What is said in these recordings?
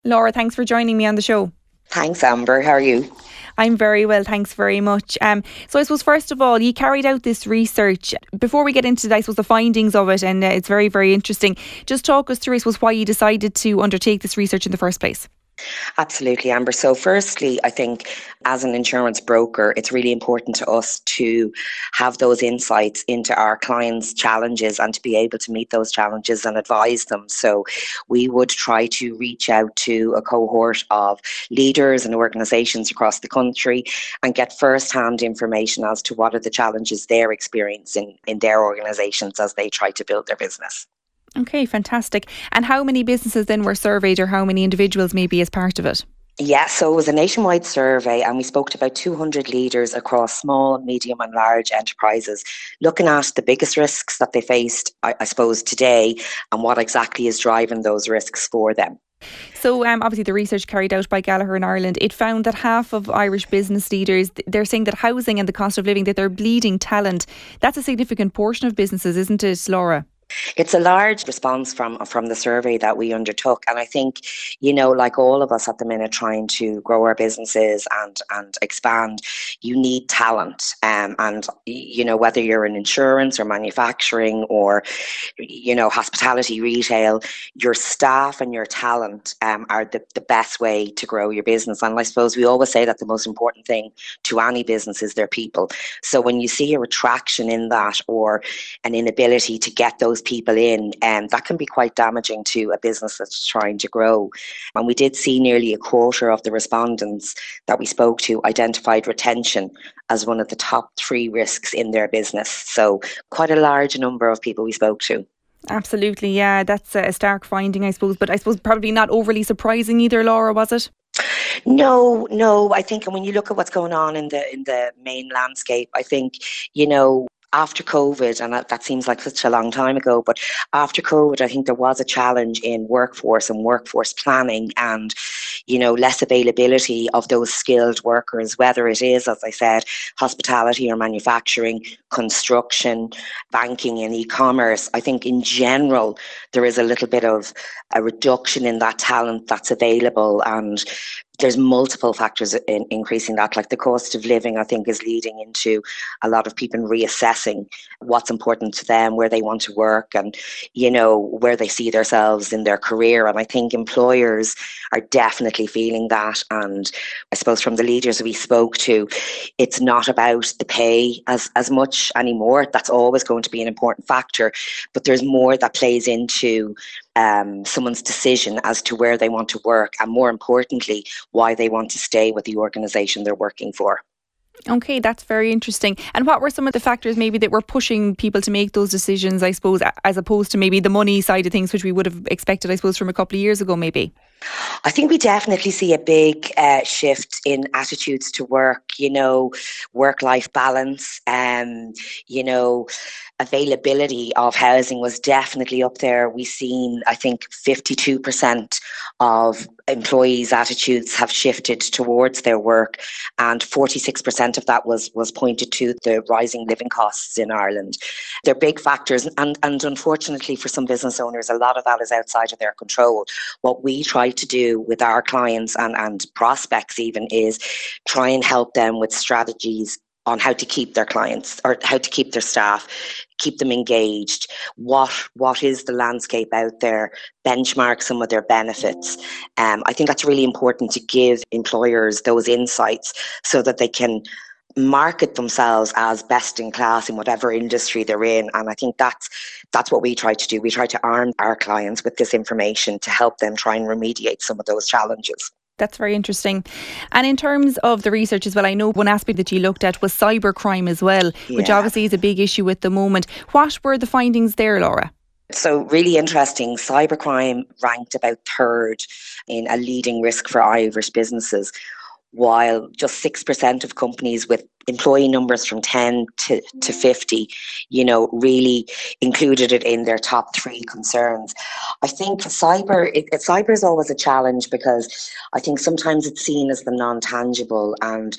Laura, thanks for joining me on the show. Thanks, Amber. How are you? I'm very well, thanks very much. So I suppose first of all, you carried out this research. Before we get into, I suppose, the findings of it, and it's very, very interesting. Just talk us through, I suppose, why you decided to undertake this research in the first place. Absolutely, Amber. So, firstly, I think as an insurance broker, it's really important to us to have those insights into our clients' challenges and to be able to meet those challenges and advise them. So, we would try to reach out to a cohort of leaders and organisations across the country and get first hand information as to what are the challenges they're experiencing in their organisations as they try to build their business. Okay, fantastic. And how many businesses then were surveyed, or how many individuals maybe as part of it? Yeah, so it was a nationwide survey, and we spoke to about 200 leaders across small, medium, and large enterprises, looking at the biggest risks that they faced, I suppose, today, and what exactly is driving those risks for them. So obviously the research carried out by Gallagher in Ireland, it found that half of Irish business leaders, they're saying that housing and the cost of living, that they're bleeding talent. That's a significant portion of businesses, isn't it, Laura? It's a large response from the survey that we undertook, and I think, like all of us at the minute trying to grow our businesses and expand, you need talent, and whether you're in insurance or manufacturing or hospitality, retail, your staff and your talent are the best way to grow your business. And I suppose we always say that the most important thing to any business is their people. So when you see a retraction in that, or an inability to get those people in, and that can be quite damaging to a business that's trying to grow. And we did see nearly a quarter of the respondents that we spoke to identified retention as one of the top three risks in their business. So quite a large number of people we spoke to. Absolutely, yeah, that's a stark finding, I suppose. But I suppose probably not overly surprising either, Laura, was it? No, no. I think when you look at what's going on in the main landscape, I think after COVID, and that seems like such a long time ago, but after COVID, I think there was a challenge in workforce and workforce planning, and less availability of those skilled workers, whether it is, as I said, hospitality or manufacturing, construction, banking, and e-commerce. I think in general there is a little bit of a reduction in that talent that's available, and there's multiple factors in increasing that. Like the cost of living, I think, is leading into a lot of people reassessing what's important to them, where they want to work, and where they see themselves in their career. And I think employers are definitely feeling that. And I suppose from the leaders we spoke to, it's not about the pay as much anymore. That's always going to be an important factor, but there's more that plays into someone's decision as to where they want to work, and more importantly, why they want to stay with the organisation they're working for. Okay, that's very interesting. And what were some of the factors maybe that were pushing people to make those decisions, I suppose, as opposed to maybe the money side of things, which we would have expected, I suppose, from a couple of years ago, maybe? I think we definitely see a big shift in attitudes to work, work life balance, you know, availability of housing was definitely up there. We've seen, I think, 52% of employees' attitudes have shifted towards their work, and 46% of that was pointed to the rising living costs in Ireland. They're big factors, and unfortunately for some business owners, a lot of that is outside of their control. What we try to do with our clients and prospects even is try and help them with strategies on how to keep their clients or how to keep their staff, keep them engaged. What is the landscape out there? Benchmark some of their benefits. I think that's really important to give employers those insights so that they can market themselves as best in class in whatever industry they're in. And I think that's what we try to do. We try to arm our clients with this information to help them try and remediate some of those challenges. That's very interesting. And in terms of the research as well, I know one aspect that you looked at was cybercrime as well, which Yeah. obviously is a big issue at the moment. What were the findings there, Laura? So really interesting. Cybercrime ranked about third in a leading risk for Irish businesses, while just 6% of companies with employee numbers from 10 to 50, really included it in their top three concerns. I think cyber is always a challenge because I think sometimes it's seen as the non-tangible, and,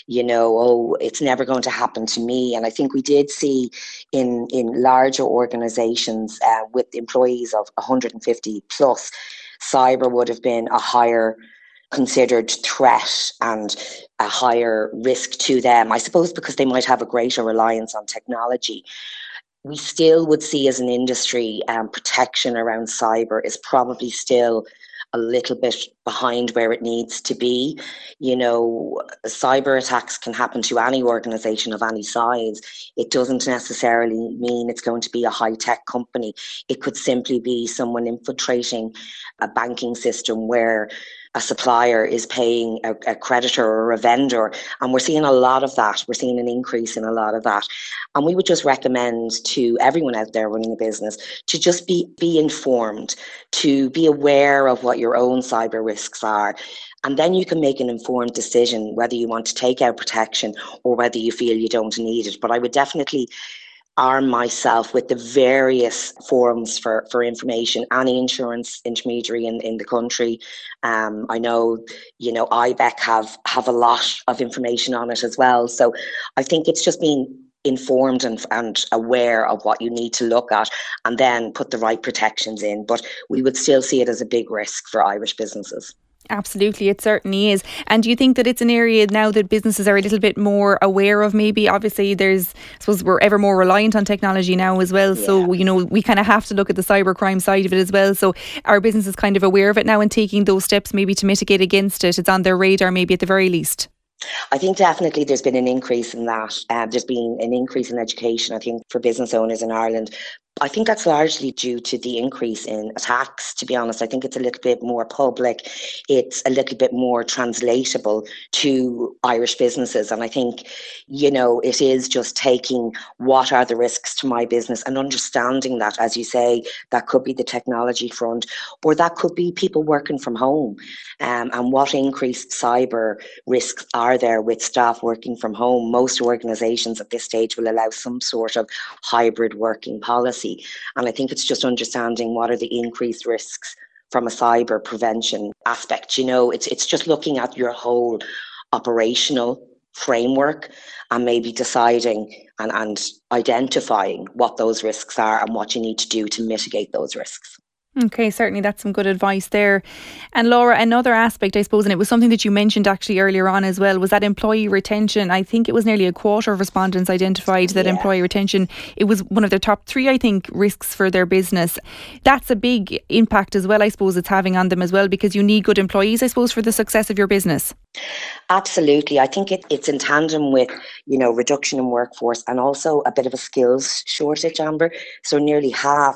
oh, it's never going to happen to me. And I think we did see in larger organizations with employees of 150 plus, cyber would have been a higher considered threat and a higher risk to them, I suppose, because they might have a greater reliance on technology. We still would see as an industry protection around cyber is probably still a little bit behind where it needs to be. You know, cyber attacks can happen to any organization of any size. It doesn't necessarily mean it's going to be a high-tech company. It could simply be someone infiltrating a banking system where a supplier is paying a creditor or a vendor. And we're seeing a lot of that. We're seeing an increase in a lot of that. And we would just recommend to everyone out there running a business to just be informed, to be aware of what your own cyber risks are. And then you can make an informed decision whether you want to take out protection or whether you feel you don't need it. But I would definitely arm myself with the various forums for information, any insurance intermediary in the country. I know, IBEC have a lot of information on it as well. So I think it's just being informed and aware of what you need to look at and then put the right protections in. But we would still see it as a big risk for Irish businesses. Absolutely, it certainly is. And do you think that it's an area now that businesses are a little bit more aware of? Maybe, obviously, I suppose we're ever more reliant on technology now as well. Yeah. So, we kind of have to look at the cybercrime side of it as well. So are businesses kind of aware of it now and taking those steps maybe to mitigate against it? It's on their radar maybe at the very least. I think definitely there's been an increase in that. There's been an increase in education, I think, for business owners in Ireland. I think that's largely due to the increase in attacks, to be honest. I think it's a little bit more public. It's a little bit more translatable to Irish businesses. And I think, it is just taking what are the risks to my business and understanding that, as you say, that could be the technology front, or that could be people working from home. And what increased cyber risks are there with staff working from home? Most organisations at this stage will allow some sort of hybrid working policy. And I think it's just understanding what are the increased risks from a cyber prevention aspect. It's just looking at your whole operational framework and maybe deciding and identifying what those risks are and what you need to do to mitigate those risks. Okay, certainly that's some good advice there. And Laura, another aspect, I suppose, and it was something that you mentioned actually earlier on as well, was that employee retention. I think it was nearly a quarter of respondents identified that employee retention, it was one of their top 3, I think, risks for their business. That's a big impact as well, I suppose, it's having on them as well, because you need good employees, I suppose, for the success of your business. Absolutely. I think it's in tandem with, reduction in workforce and also a bit of a skills shortage, Amber. So nearly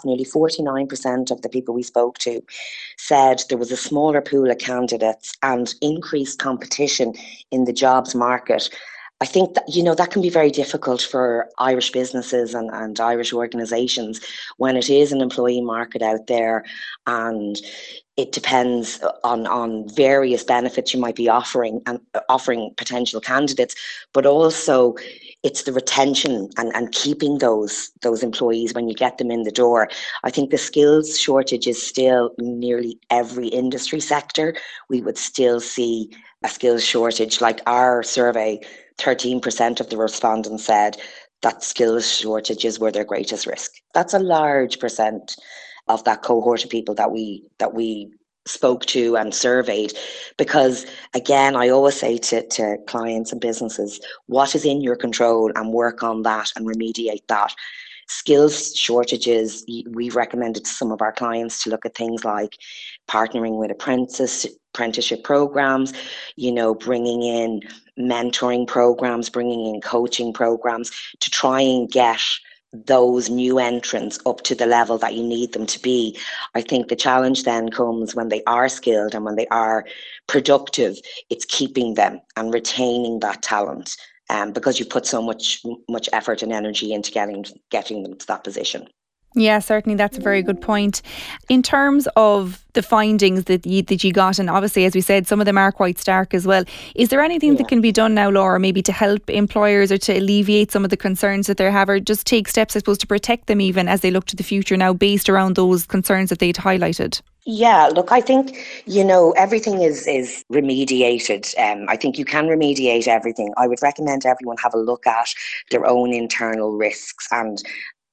49% of the people we spoke to said there was a smaller pool of candidates and increased competition in the jobs market. I think that, that can be very difficult for Irish businesses and Irish organisations when it is an employee market out there, and it depends on various benefits you might be offering potential candidates, but also it's the retention and keeping those employees when you get them in the door. I think the skills shortage is still in nearly every industry sector. We would still see a skills shortage. Like our survey, 13% of the respondents said that skills shortages were their greatest risk. That's a large percent of that cohort of people that we spoke to and surveyed, because again, I always say to clients and businesses, what is in your control, and work on that and remediate that. Skills shortages, we've recommended to some of our clients to look at things like partnering with apprenticeship programs, bringing in mentoring programs, bringing in coaching programs to try and get those new entrants up to the level that you need them to be. I think the challenge then comes when they are skilled and when they are productive, it's keeping them and retaining that talent, because you put so much effort and energy into getting them to that position. Yeah, certainly that's a very good point. In terms of the findings that you got, and obviously, as we said, some of them are quite stark as well. Is there anything that can be done now, Laura, maybe to help employers or to alleviate some of the concerns that they have, or just take steps, I suppose, to protect them even as they look to the future now based around those concerns that they'd highlighted? Yeah, look, I think, everything is remediated. I think you can remediate everything. I would recommend everyone have a look at their own internal risks and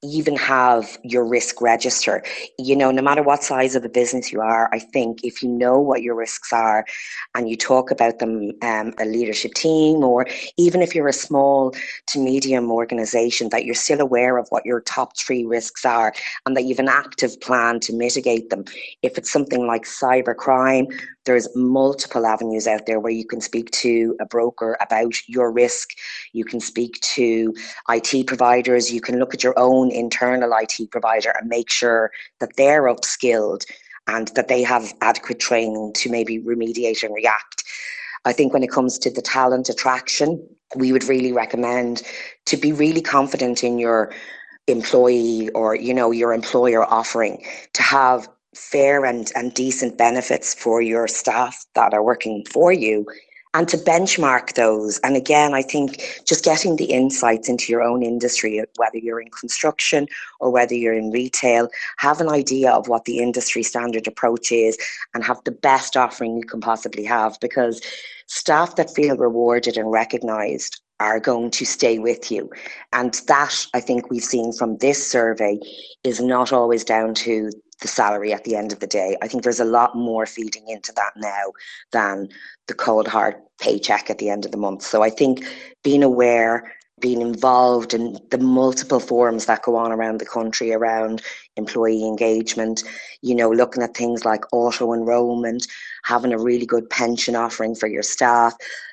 even have your risk register. No matter what size of a business you are, I think if you know what your risks are and you talk about them, a leadership team, or even if you're a small to medium organization, that you're still aware of what your top 3 risks are and that you've an active plan to mitigate them. If it's something like cybercrime, there's multiple avenues out there where you can speak to a broker about your risk. You can speak to IT providers. You can look at your own internal IT provider and make sure that they're upskilled and that they have adequate training to maybe remediate and react. I think when it comes to the talent attraction, we would really recommend to be really confident in your employee or, your employer offering, to have fair and decent benefits for your staff that are working for you, and to benchmark those. And again, I think just getting the insights into your own industry, whether you're in construction or whether you're in retail, have an idea of what the industry standard approach is and have the best offering you can possibly have, because staff that feel rewarded and recognised are going to stay with you. And that, I think we've seen from this survey, is not always down to the salary at the end of the day. I think there's a lot more feeding into that now than the cold hard paycheck at the end of the month. So I think being aware, being involved in the multiple forums that go on around the country around employee engagement, looking at things like auto enrollment, having a really good pension offering for your staff.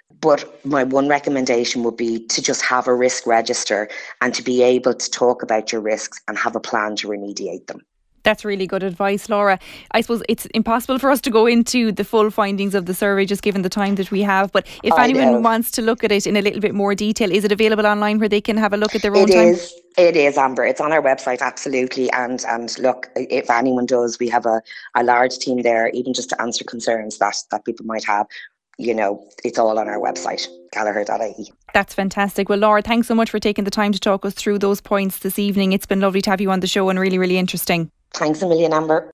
But my one recommendation would be to just have a risk register and to be able to talk about your risks and have a plan to remediate them. That's really good advice, Laura. I suppose it's impossible for us to go into the full findings of the survey just given the time that we have. But if anyone wants to look at it in a little bit more detail, is it available online where they can have a look at their own time? It is, Amber. It's on our website, absolutely. And look, if anyone does, we have a large team there, even just to answer concerns that people might have. It's all on our website, Gallagher.ie. That's fantastic. Well, Laura, thanks so much for taking the time to talk us through those points this evening. It's been lovely to have you on the show and really, really interesting. Thanks a million, Amber.